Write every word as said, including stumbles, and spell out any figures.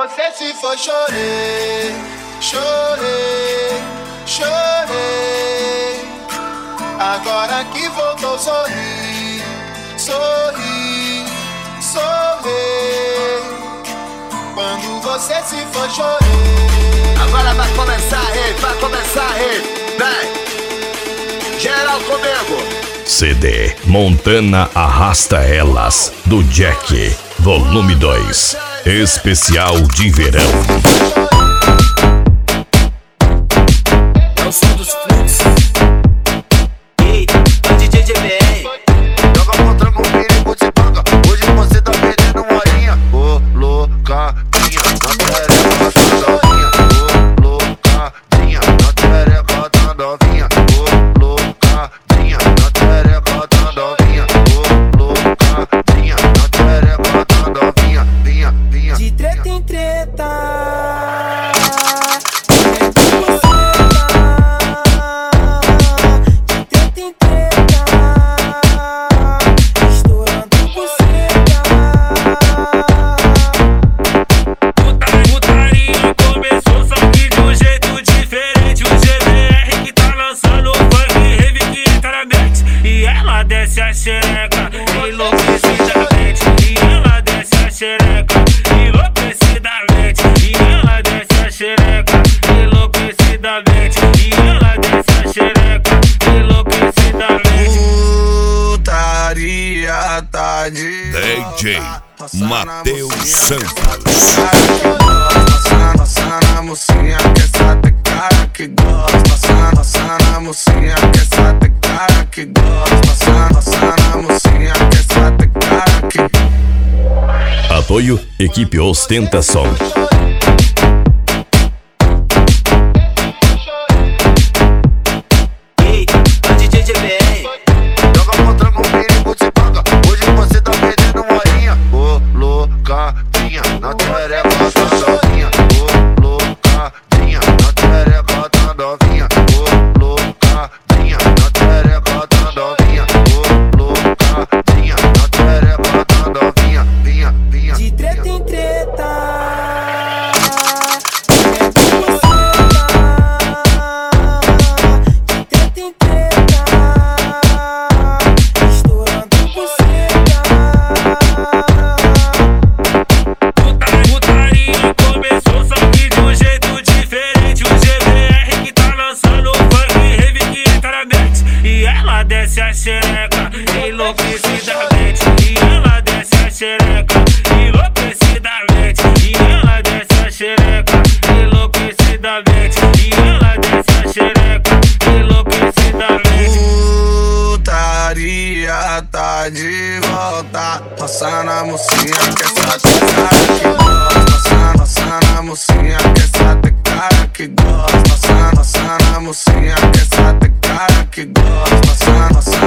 você se foi, chorei, chorei, chorei. Agora que voltou, sorri, sorri, sorri. Quando você se foi, chorei. Agora vai começar, rei, vai começar, rei. Vem, geral comigo. C D Montana Arrasta Elas, do Jack, volume dois, especial de verão. É o som dos fluxos. Ei, é o D J G B R. Joga contra com perigo de banga. Hoje você tá perdendo uma horinha. Ô, loucadinha, na tereca da novinha. Ô, loucadinha, na tereca da novinha. Ô, loucadinha, na tereca da novinha. Ô, loucadinha, na tereca da novinha. Vinha, vinha. De treta em treta. Desce a xereca enlouquecidamente, e ela desce a xereca enlouquecidamente, e ela desce a xereca enlouquecidamente, e ela desce a xereca enlouquecidamente. Putaria tá de D J Matheus Santos. Passa na mocinha que essa tem cara que gosta. Passa, passa na mocinha que essa tem cara que gosta. Passa, passa na mocinha que essa tem cara que. Apoio Equipe Ostentação. Ei, é o D J G B R. Joga contra com perigo de banga. Hoje você tá perdendo uma horinha. Ô, loucadinha, na tereca da novinha. Ô, loucadinha, na tereca da novinha. Ô, loucadinha, na tereca da novinha. Ô, loucadinha, na tereca da novinha. Vinha, vinha. De treta em treta. Putaria começou só que de um jeito diferente. O G B R que tá lançando funk rave que entra na mente, e ela desce a xereca enlouquecidamente, e ela desce a xereca enlouquecidamente, e ela desce a xereca enlouquecidamente, e ela desce a xereca enlouquecidamente. Putaria tá de volta. Passa na mocinha que essa tem cara que gosta. Passa, passa na mocinha que essa tem cara que gosta. Passa, passa na mocinha que essa tem cara que gosta. Passa, passa